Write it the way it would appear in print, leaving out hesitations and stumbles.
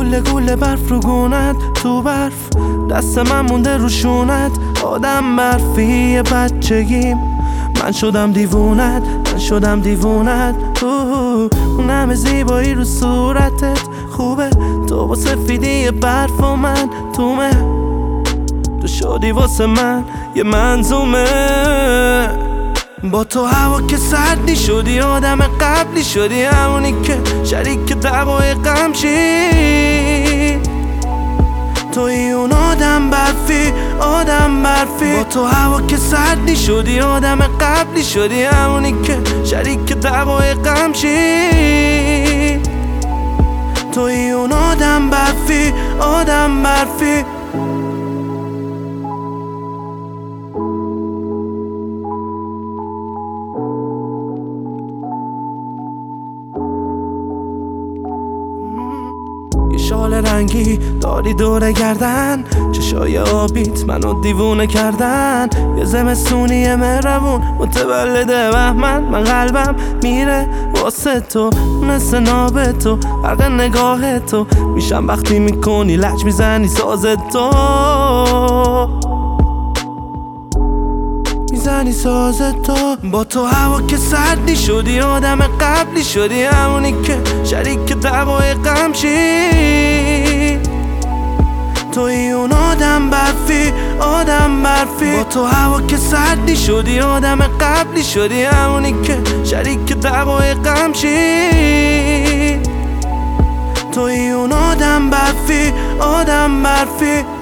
گوله گوله برف رو گونت، تو برف دست من مونده رو شونت. آدم برفی یه بچگیم، من شدم دیوونت، من شدم دیوونت. اون همه زیبایی رو صورتت خوبه، تو با سفیدی برف و من تومه. تو شدی واسه من یه منظومه، با تو هوا که سردی شدی، آدم قبلی شدی، همونی که شریک دعوای غم شی. توی اون آدم برفی، آدم برفی. با تو هوا که سردی شدی، آدم قبلی شدی، همونی که شریک دعوای غم شی. توی اون آدم برفی، آدم برفی. یه شال رنگی داری دور گردن، چشای آبیت منو دیوونه کردن. یه زمستونی مهربون متولد بهمن، من قلبم میره واسه تو مثل ناب تو. حق نگاه تو میشم وقتی میکنی لج میزنی ساز تو، میزنی ساز تو. با تو هوا که سردی شدی، آدم قبلی شدی، همونی که شریک دعوای غم شی. توی اون آدم برفی، آدم برفی. با تو هوا که سردی شدی، آدم قبلی شدی، همونی که شریک دعوای غم شی. توی اون آدم برفی، آدم برفی.